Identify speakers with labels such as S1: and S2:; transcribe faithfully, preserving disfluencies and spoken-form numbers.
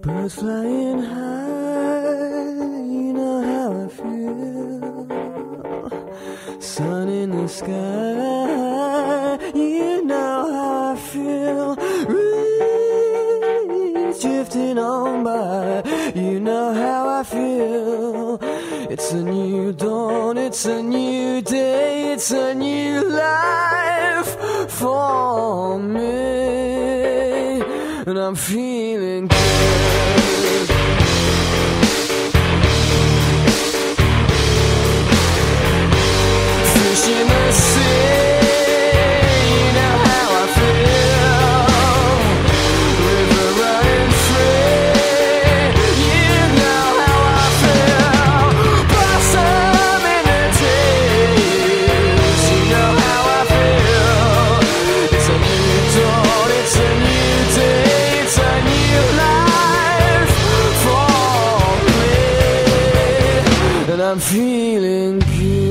S1: Birds flying high, you know how I feel. Sun in the sky, you know how I feel. Breeze drifting on by, you know how I feel. It's a new dawn, it's a new day, it's a new life for me, and I'm feeling good. Fish in the sea, you know how I feel. River running free, you know how I feel. Blossom in the trees, you know how I feel. It's a new dawn, it's a new day, it's a new life for me, and I'm feeling good.